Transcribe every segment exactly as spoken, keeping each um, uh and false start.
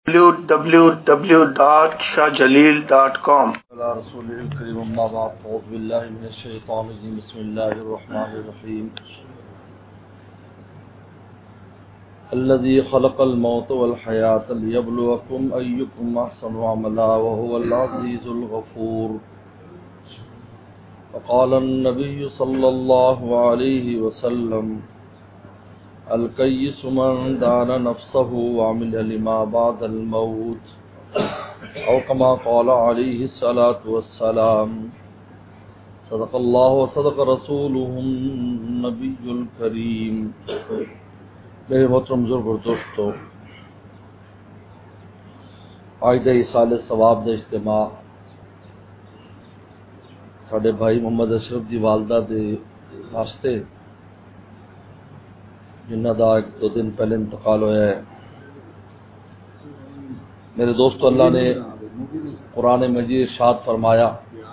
w w w dot Shah Jalil dot com. رسول الکریم اما بعد اعوذ باللہ من الشیطان الرجیم بسم اللہ الرحمن الرحیم الذي خلق الموت والحیاة لیبلوکم ایکم احسن عملا وهو العزیز الغفور. وقال النبی صلی اللہ علیہ وسلم الکیس من دان نفسه وعمل لما بعد الموت او کما قال علیہ الصلاة والسلام. صدق اللہ وصدق رسولہ النبی الکریم. میرے محترم بزرگ اور دوستو، آج دے سال ثواب دے اجتماع ساڈے بھائی محمد اشرف دی والدہ دے واسطے جنہ دا ایک دو دن پہلے انتقال ہوا ہے. میرے دوستو، اللہ نے قرآن مجید ارشاد فرمایا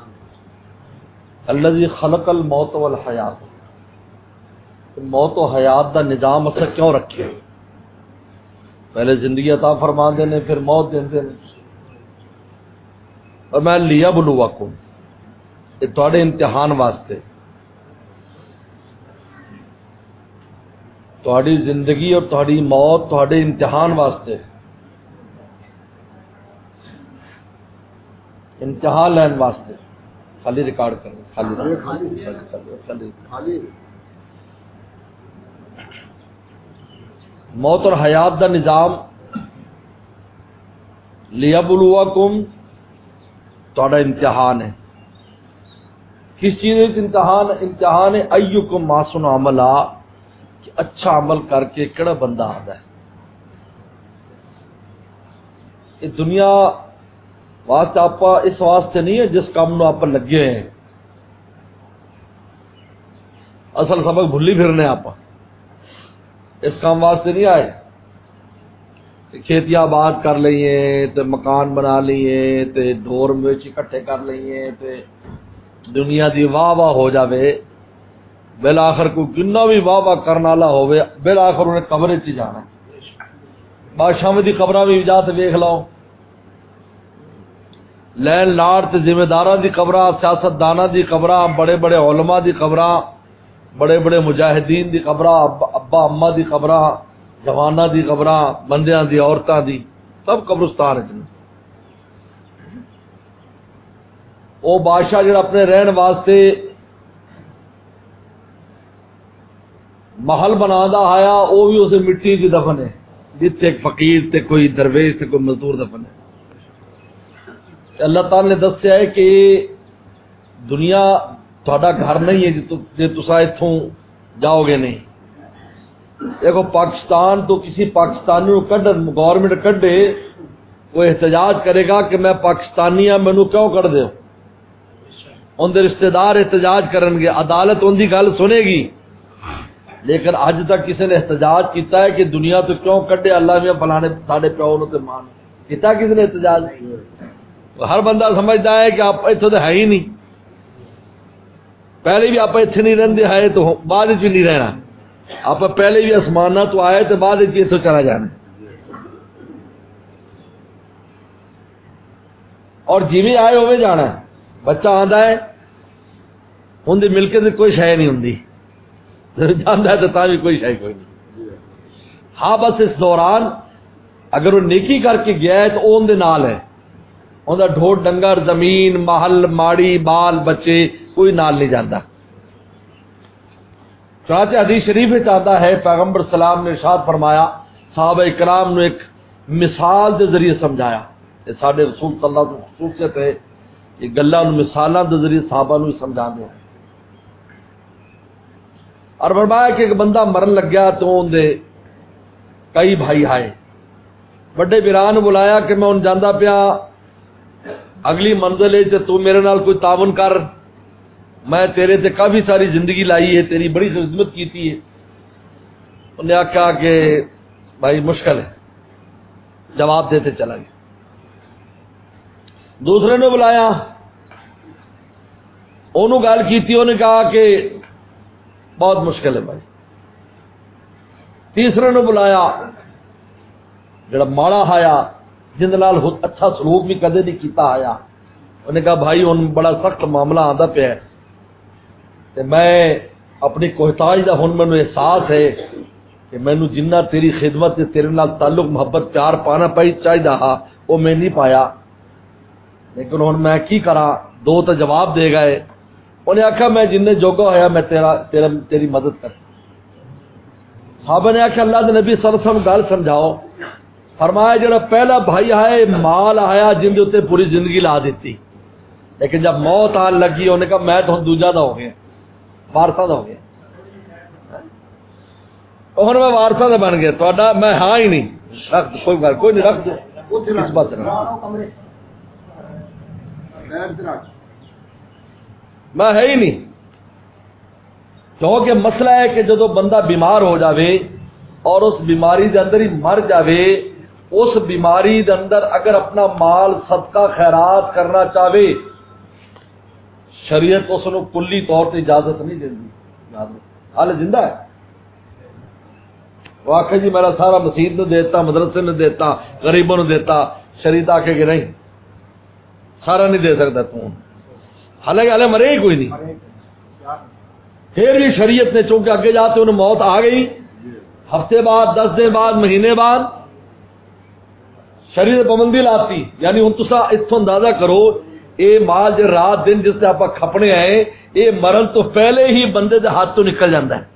الذی خلق الموت والحیات، موت و حیات دا نظام اسا کیوں رکھے؟ پہلے زندگی عطا فرما دینے پھر موت دیندے نے. اور میں لیبلوکم، یہ تواڈے امتحان واسطے، تہاڈی زندگی اور تہاڈی موت تہاڈے امتحان واسطے، امتحان لین واسطے. خالی ریکارڈ کرو، خالی خالی خالی موت اور حیات دا نظام لیبلوکم تہاڈا امتحان ہے. کس چیز امتحان؟ امتحان ہے ایکم احسن عملا، کہ اچھا عمل کر کے کیڑا بندہ آتا ہے. یہ دنیا واسطے آپ اس واسطے نہیں ہے جس کام نو آپ لگے ہیں. اصل سبق بھلی پھرنے آپ اس کام واسطے نہیں آئے. کھیتیاں آباد کر لئیے تے مکان بنا لئیے تے ڈور میں اکٹھے کر لئیے تے دنیا دی واہ واہ ہو جاوے. بالآخر کو کنا بھی واہ واہ کرنے والا ہوئے بالآخر انہیں قبر چ جانا. بادشاہ دی قبراں بھی جا تے ویکھ لو، لین لاڑ تے ذمہ داراں دی قبراں، سیاست داناں دی قبراں، بڑے بڑے علماء دی قبراں، بڑے بڑے مجاہدین دی قبراں، ابا اما دی قبراں، جواناں دی قبراں، بندیاں دی، عورتاں دی، سب قبرستان وچ. او بادشاہ جڑا اپنے رہن واسطے محل بنادا آیا، وہ بھی اسے مٹی چ دفن ہے، جتھے ایک فقیر تے کوئی درویش تے کوئی مزدور دفن ہے. اللہ تعالی نے دسیا ہے کہ دنیا تہاڈا گھر نہیں ہے جے تساں ایتھوں جاؤ گے نہیں. دیکھو پاکستان تو کسی پاکستانی کو کڈ گورنمنٹ کڈے، وہ احتجاج کرے گا کہ میں پاکستانی ہاں، مینوں کیوں کڈ دیو. ان دے رشتہ دار احتجاج کرن گے، عدالت ان دی گل سنے گی. لیکن اج تک کسی نے احتجاج کیتا ہے کہ دنیا تو کیوں کڈے اللہ میں فلانے ساڈے پیو نو تے ماں کیتا کسی نے احتجاج؟ ہر بندہ سمجھتا ہے کہ آپ اتوں تو ہے ہی نہیں، پہلے بھی آپ اتنے نہیں رہتے ہے تو بعد بھی نہیں رہنا. آپ پہلے بھی آسمانہ تو آئے تو بعد اتوں چلا جانا. اور جی آئے ہوئے جانا. بچہ آتا ہے ان کی ملکت کوئی شے نہیں ہوں، جانا ہے تو تا بھی کوئی شے کوئی نہیں. ہاں بس اس دوران اگر وہ نیکی کر کے گیا ہے تو وہ اندر نال ہے، انہوں کا ڈھوٹ ڈنگر زمین محل ماڑی بال بچے کوئی نال نہیں جاتا. چنانچہ حدیث شریف چاہتا ہے پیغمبر سلام نے ارشاد فرمایا، صحابہ اکرام نے ایک مثال کے ذریعے سمجھایا. یہ سارے رسول صلی اللہ علیہ وسلم خصوصیت ہے، یہ گلاں مثالاں کے ذریعے صحابہ نو سمجھا دیا. اور فرمایا کہ ایک بندہ مرن لگ گیا تو ان دے کئی بھائی آئے، بڑے بیران بلایا کہ میں ان جانا پیا اگلی منزل ہے تو میرے نال کوئی تعاون کر، میں تیرے تے کافی ساری زندگی لائی ہے، تیری بڑی خدمت کیتی ہے. انہوں نے آخیا کہ بھائی مشکل ہے، جواب دیتے چلا گیا. دوسرے نے بلایا، انہوں گل کیتی، انہوں نے کہا کہ بہت مشکل ہے بھائی. تیسرے نے بلایا، جڑا ماڑا آیا جن نال اچھا سلوک بھی کدے نہیں کیتا آیا. انہوں نے کہا بھائی ہن بڑا سخت معاملہ آندا پیا ہے تے میں اپنی کوہتائی دا ہن مینوں احساس ہے کہ مینوں جنہ تیری خدمت تے تیرے نال تعلق محبت پیار پانا پئی چاہیدا ہا وہ میں نہیں پایا. لیکن ہن میں کی کراں؟ دو تو جواب دے گئے. انہیں آخیا میں جن جوگا ہویا میں تیرا تیرا تیری مدد کر. صحابہ نے آخیا اللہ دے نبی صلی اللہ علیہ وسلم گل سمجھاؤ. فرمایا جڑا پہلا بھائی ہے مال آیا جن دے اوتے پوری زندگی لا دیتی، لیکن جب موت آن لگی انہیں کہا میں تو دوجا دا ہو گیا، وارثہ دا ہو گیا. اور میں وارثہ دا بن گیا تو میں ہاں ہی نہیں رکھ کوئی بات کوئی نہیں رکھ دو اس پاس میں ہے ہی نہیں. کیونکہ مسئلہ ہے کہ جدو بندہ بیمار ہو جاوے اور اس بیماری دے اندر ہی مر جاوے، اس بیماری دے اندر اگر اپنا مال صدقہ خیرات کرنا چاہے شریعت اس کو کلی طور پہ اجازت نہیں دیتی. حال زندہ ہے وہ آخر جی میرا سارا مسجد نے دیتا، مدرسے نے دیتا، غریبوں نے دیتا. شریعت آ کے کہ نہیں سارا نہیں دے سکتا تو، حالانکہ حالے مرے ہی کوئی نہیں. پھر بھی شریعت نے چونکہ اگے جاتے انہیں موت آ گئی، ہفتے بعد دس دن بعد مہینے بعد شریعت پابندی لاتی. یعنی ہوں تسا اتوں اندازہ کرو اے مال جو رات دن جس سے آپ کھپنے آئے یہ مرن تو پہلے ہی بندے دے ہاتھ تو نکل جاتا ہے.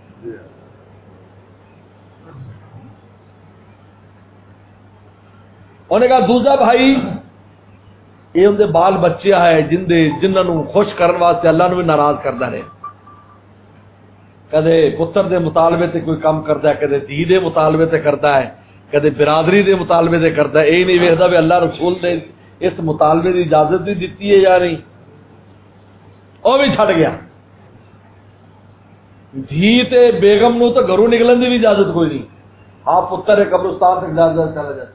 انہوں نے کہا دوسرا بھائی یہ اندر بال بچے ہے جن دے جنہوں خوش کرنے واسطے اللہ نے بھی ناراض کرتا رہے. کدے پتر دے مطالبے تے کوئی کام کرتا ہے، کدے دھی دے مطالبے تے کرتا ہے، کدے برادری دے مطالبے تے کرتا ہے. یہ نہیں ویکھدا بھی اللہ رسول نے اس مطالبے کی اجازت بھی دیتی ہے یا نہیں. وہ بھی چھٹ گیا. دھی تے بیگم نو تو گھروں نکلن دی بھی اجازت کوئی نہیں. ہاں پتر قبرستان تک اجازت چلا جاتا.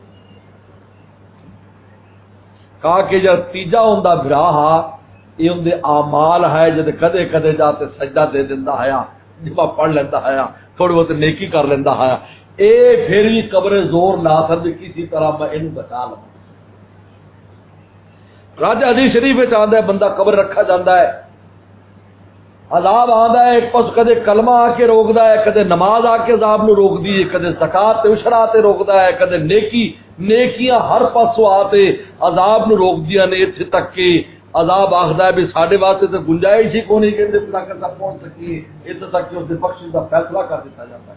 کہا کہ جب تیجا ہوندا بھرا ہا یہ اندے اعمال ہے جد کدے کدے جاتے سجدہ دے دیندا ہے، جبا پڑھ لینا ہے، تھوڑی بہت نیکی کر لینا ہے. اے پھر بھی قبر زور لا کر کسی طرح میں انہوں بچا لوں. راجہ حدیث شریف میں آتا ہے بندہ قبر رکھا جاتا ہے، عذاب آتا ہے ایک پاس کدے کلمہ آ کے روکتا ہے، کدے نماز آ کے عذاب نو روک دی، کدے زکات عشرا تے روکتا ہے، کدے نیکی نیکیاں ہر پاسوں آتے عذاب نو روک دیا نے. اتنے تک کہ عذاب آخدا ہے بھی ساڈے واسطے تو گنجائش ہی کونی کہ تک پہنچ سکیے، اتنے تک کہ اس کے بخشش کا فیصلہ کر دیتا جاتا ہے.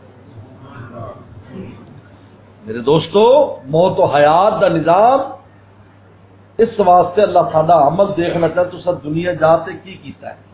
میرے دوستو موت و حیات دا نظام اس واسطے اللہ تعالیٰ عمل دیکھنا چاہتا تو سب دنیا جاتے کی کیتا ہے.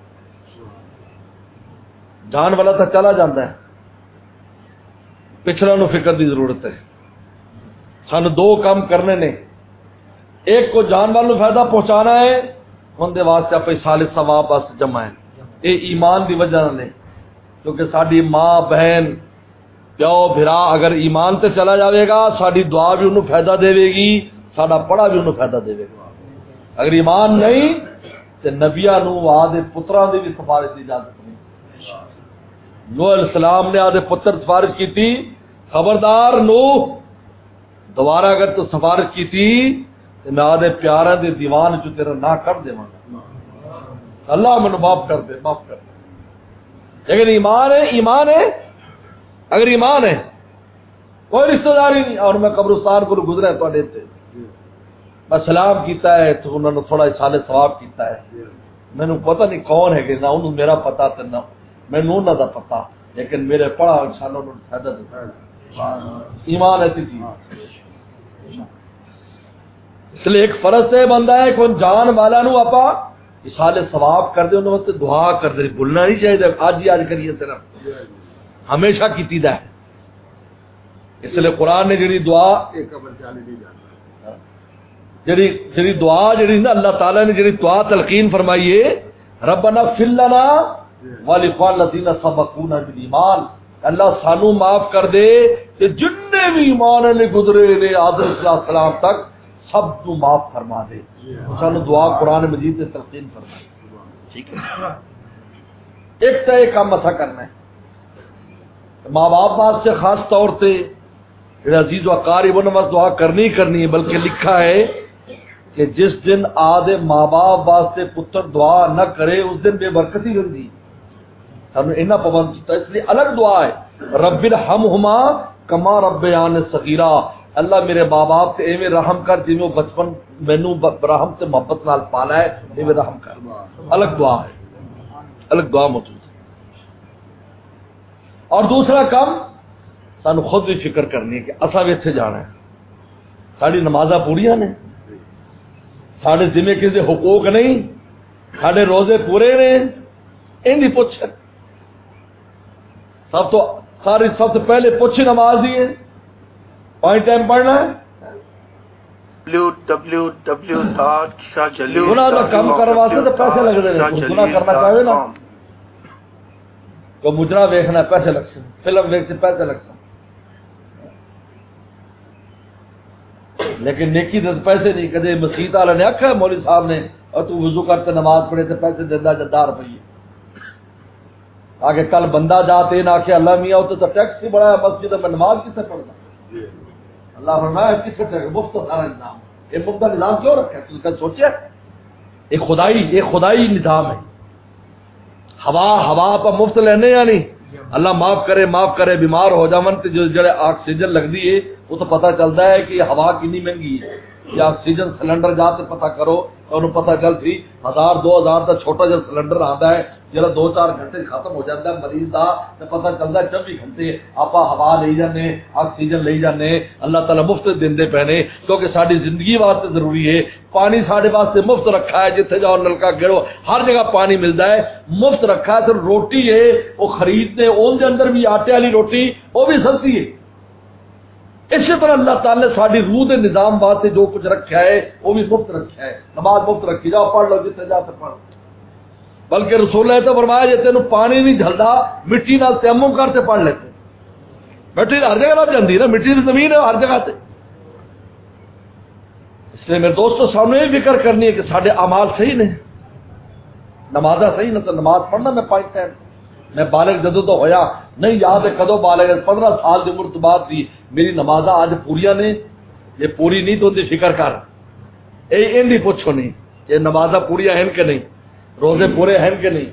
جان والا تو چلا جاتا ہے، پچھلا نو فکر دی ضرورت ہے. سن دو کام کرنے نے، ایک کو جان والوں فائدہ پہنچانا ہے اندر واسطے آپ سال ثواب واسطے جمع ہے. یہ ایمان دی وجہ نے کیونکہ ساری ماں بہن پیو بھرا اگر ایمان تے چلا جاوے گا ساری دعا بھی انہوں فائدہ دے گی، ساڈا پڑھا بھی انہوں فائدہ دے گا. اگر ایمان نہیں تو نبیاں نو آدھے پتراں دی بھی سفارش دی اجازت نہیں. نوح علیہ السلام نے آدھے پتر سفارش کی تھی، خبردار نوح دوبارہ اگر تو سفارش کی تھی تو میں آدھے پیارا دے دیوان جو تیرا نہ کر دے مانا اللہ منو معاف کر دے معاف کر دے. لیکن ایمان ہے ایمان ہے اگر ایمان ہے کوئی رشتہ داری نہیں. اور میں قبرستان کو گزرا ہے تو دیتے میں سلام کیتا ہے تو انہوں نے تھوڑا سال ثواب کیتا ہے. میں نے پتہ نہیں کون ہے کہ نہ انہوں میرا پتا تو نہ میں نہ دا پتا، لیکن میرے پڑھا انشاءاللہ انہوں نے فائدہ دیتا ہے. ایمان ایسی چیز اس لیے ایک فرض ہے بندہ ہے کوئی جان والا نو آپا اسال ثواب کر دے انہوں واسطے دعا کر دے. بھولنا نہیں چاہیے آج ہی آج کریے تیرا ہمیشہ کیتی دا ہے. اس لیے قرآن نے جڑی دعا جڑی جڑی دعا جڑی نا اللہ تعالی نے جڑی دعا تلقین فرمائی ہے ربنا اغفر لنا ولإخواننا الذين سبقونا بالایمان، اللہ سانو معاف کر دے کہ جتنے بھی ایمان نے گزرے نے آدم علیہ السلام تک سب تو معاف فرما دے. سانو دعا قرآن مجید نے تلقین فرمائی. ٹھیک ہے ایک تو ایک کام ایسا کرنا ہے ماں باپ واسطے خاص طور پہ عزیز و قارب نماز دعا کرنی کرنی ہے، بلکہ لکھا ہے کہ جس دن آدھے ماں باپ واسطے پتر دعا نہ کرے اس دن بے برکتی ہوندی. سانو اینا پابند کیتا، اس لیے الگ دعا ہے، رب ارحمہما کما ربیان صغیرا، اللہ میرے ماں باپ تے ایویں رحم کر جویں بچپن مینوں رحم تے محبت نال پالا ہے، ایویں رحم کر. الگ دعا ہے، الگ دعا موجود ہے. اور دوسرا کام سانو خود بھی فکر کرنی ہے کہ اساں بھی اتنے جانا ہے. ساری نمازاں پوریاں نے، سارے ذمے کسی حقوق نہیں، سارے روزے پورے نے، ان کی پوچھ سب تو ساری سب سے پہلے پوچھ نماز دی ہے، پانچ ٹائم پڑھنا ہے. W W W dot Shah Jalil گناہ کا کام کرنے واسطے تو پیسے لگ رہے ہیں. گناہ کرنا چاہے نا تو مجرا ویکھنا پیسے لگ سکتے، فلم ویک سے پیسے لگ سکتے، لیکن نیکی تو پیسے نہیں. کدے مسیت والے نے آخیا مولوی صاحب نے اور تو وضو کرتے نماز پڑھے تو پیسے دینا جدہ روپیے. آگے کل بندہ جاتے نہ کہ اللہ میاں تو ٹیکس ہی بڑا مسجد میں نماز کسے پڑھتا. اللہ فرمایا کسے ٹیکس مفت سارا نظام. یہ مفت نظام کیوں رکھا ہے؟ کل سوچے یہ خدائی یہ خدائی نظام ہے. ہوا ہوا پر مفت لینے یا نہیں. اللہ معاف کرے معاف کرے بیمار ہو جاون تے جو جڑے آکسیجن لگدی ہے وہ تو پتہ چلتا ہے کہ یہ ہوا کتنی مہنگی ہے. یہ آکسیجن سلنڈر جاتے پتہ کرو تو انہوں پتہ چل سی ہزار دو ہزار کا چھوٹا جا سلنڈر آتا ہے جڑا دو چار گھنٹے ختم ہو جاتا ہے مریض دا تو پتہ چلتا ہے چوبی گھنٹے آپ ہوا لے جانے آکسیجن لے جانے. اللہ تعالیٰ مفت دیندے پینے کیونکہ ساری زندگی واسطے ضروری ہے. پانی سارے واسطے مفت رکھا ہے، جتھے جاؤ نلکا گیڑو ہر جگہ پانی ملتا ہے مفت رکھا ہے. تو روٹی ہے وہ خریدتے ان کے اندر بھی آٹے والی روٹی وہ بھی سستی ہے. اسی طرح اللہ تعالیٰ نے ساری روح کے نظام واسطے جو کچھ رکھا ہے وہ بھی مفت رکھا ہے. نماز مفت رکھی جاؤ پڑھ لو جتنے جا کے پڑھ. بلکہ رسول نے تو فرمایا جی تینوں پانی نہیں جھلدا مٹی نال تیمم کرتے پڑھ لیتے. مٹی ہر جگہ لگ جاتی نا، مٹی کی زمین ہے ہر جگہ سے. اس لیے میرے دوستوں سامنے یہ فکر کرنی ہے کہ سارے اعمال صحیح نے، نمازاں صحیح نہ تو نماز پڑھنا میں پانچ ٹائم. میں بالغ جدو تو ہویا نہیں یاد ہے کدو بالغ پندرہ سال کی عمر تو بعد تھی میری نمازاں آج پوریا نے. یہ پوری نہیں تو ان کی فکر کر اے ان دی پوچھو نہیں کہ نمازاں پوریا ہیں کہ نہیں، روزے پورے ہیں کہ نہیں.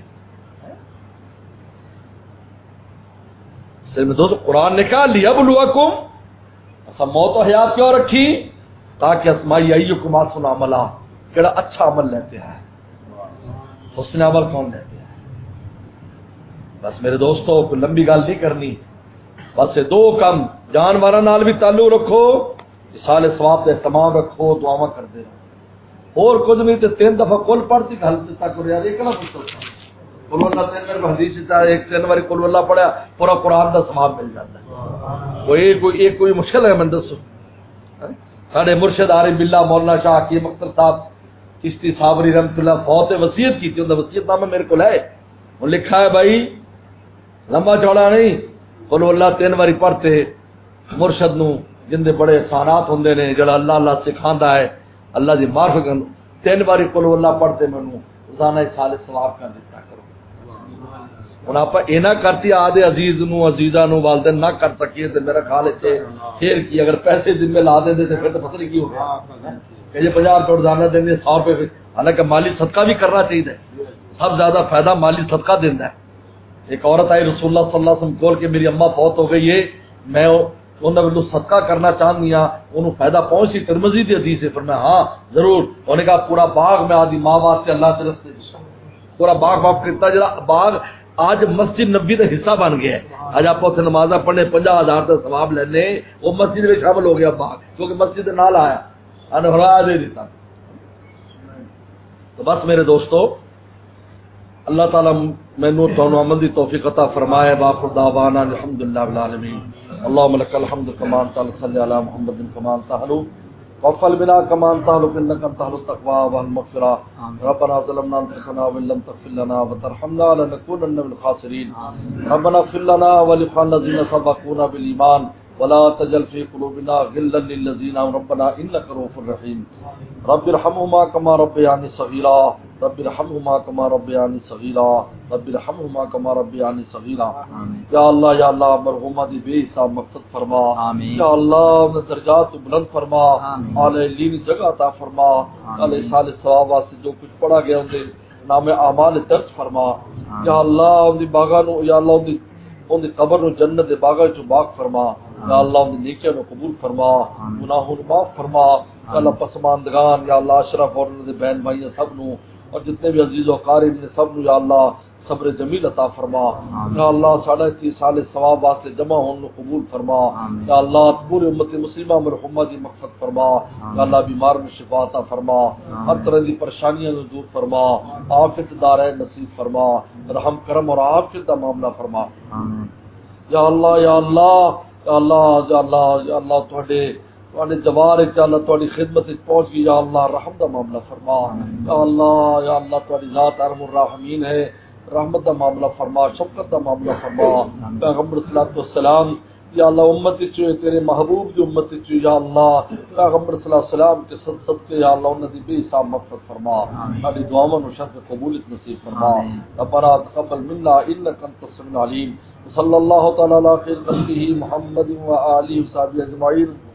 دوست قرآن نے کہا لیبلوکم اصا موت و حیات کیوں رکھی تاکہ اسمائی ایکم احسن عملا، کیڑا اچھا عمل لیتے ہیں، حسن عمل کون لیتے ہیں. بس میرے دوستو کوئی لمبی گل نہیں کرنی، بس دو کم جانوراں نال بھی تعلق رکھو، سال ثواب کا اہتمام رکھو، دعاواں کرتے رہو. اور کچھ نہیں تو تین دفعہ کل پڑھتی گل تک یار ایک نہ پوچھو کل اللہ تین میرے حدیث ایک تین باری کل اللہ پڑھیا پورا قرآن کا ثواب مل جاتا ہے. کوئی کوئی ایک کوئی مشکل ہے میں دسو. سارے مرشد عارف باللہ مولانا شاہ حکیم اختر صاحب چشتی صابری رحمۃ اللہ فوت وصیت کی تھی، ان کا وصیت نامہ میرے کو ہے، وہ لکھا ہے بھائی لمبا چوڑا نہیں کل اللہ تین باری پڑھتے مرشد نو جن دے بڑے احسانات ہوندے نے جڑا اللہ اللہ سکھاندا ہے اللہ دی معرفت کرن تین باری کل اللہ پڑھتے مینوں روزانہ سال ثواب کر دیتا کرو. ہن آپ اینا کرتی آدھے عزیز نو عزیزاں نو والدین نہ کر سکیے تے میرا خیال ہے پھر کی اگر پیسے ذمہ لا دے تے پھر تو پتہ نہیں کی ہو گیا کہ یہ پچاس روپے روزانہ دیں سو روپے. حالانکہ مالی صدقہ بھی کرنا چاہیے، سب زیادہ فائدہ مالی صدقہ دیندا ہے. ایک عورت آئی رسول اللہ صلی اللہ علیہ وسلم کول کہ میری اماں فوت ہو گئی ہے، میں انہوں نے صدقہ کرنا چاہتی ہوں، انہوں فائدہ پہنچی ترمذی دی حدیث ہے. فرمایا ہاں ضرور. انہوں نے کہا پورا باغ میں آدھی ماں واسطے اللہ طرف سے پورا باغ باغ کرتا جڑا باغ آج مسجد نبی کا حصہ بن گیا ہے. آج آپ اتنے نمازاں پڑھنے پنجا ہزار کا ثواب لینے وہ مسجد میں شامل ہو گیا باغ کیونکہ مسجد نال آیا انہرا دے دیتا. تو بس میرے دوستو اللہ تعالیٰ مینوں تانوں عمل دی توفیق عطا فرمائے. باخر دعوانا الحمدللہ رب العالمین. اللهم لك الحمد كما انت صلی علی محمد كما انت حلو وفل بنا كما انت حلو انك انت اهل التقوى والمغفرة. ربنا ظلمنا انفسنا وان لم تغفر لنا وترحمنا لنكونن من الخاسرين. ربنا اغفر لنا ولإخواننا الذين سبقونا بالإيمان ولا تجعل في قلوبنا غلا للذين آمنوا ربنا انك رؤوف رحيم. رب ارحمهما كما ربياني صغيرا رب ارحمهما كما ربياني صغيرا رب ارحمهما كما ربياني صغيرا یا اللہ یا اللہ مرحومہ دی بے حساب مغفرت فرما یا اللہ ان درجات کو بلند فرما اعلی علین جگہ عطا فرما اعلی صالح ثواب واسطے جو کچھ پڑھا گیا ان دے نام اعمال درج فرما یا اللہ ان دی باغاں نو یا اللہ ان دی ان دی قبر نو جنت دے باغاں چوں باغ فرما یا اللہ ان دی نیکیاں نو قبول فرما گناہوں نو معاف فرما یا اللہ پسماندگان یا اللہ اشرف اور ان دے بہن بھائیاں سب نو اور جتنے بھی عزیز و اقارب نے سب نو یا اللہ صبر جمیل عطا فرما یا اللہ ساڑھے تی سال ثواب واسطے جمع ہون نو قبول فرما یا اللہ پورے امت مسلمہ مرحومہ دی مغفرت فرما یا اللہ بیمار میں شفا عطا فرما ہر طرح دی پریشانیاں نو دور فرما عافیت دارین نصیب فرما رحم کرم اور عافیت دا معاملہ فرما یا اللہ یا اللہ یا اللہ یا اللہ یا اللہ تواڈے تواڈے جوار وچ اللہ تواڈی خدمت وچ پہنچ گئی یا اللہ رحم دا معاملہ فرما یا اللہ یا اللہ تواڈی ذات ارحم الراحمین ہے رحمت دا معاملہ فرما شفقت دا معاملہ فرما پیغمبر صلی اللہ علیہ وسلم یا اللہ امت چو تیرے محبوب کی امت چو یا اللہ پیغمبر صلی اللہ علیہ وسلم کے صد صدقے یا اللہ انہاں دی بے حساب مغفرت فرما ہماری دعاواں نو شرف قبولیت نصیب فرما ربنا تقبل منا انک انت السمیع العلیم صلی اللہ تعالی علی خیر خلقہ محمد و آلہ و صحبہ اجمعین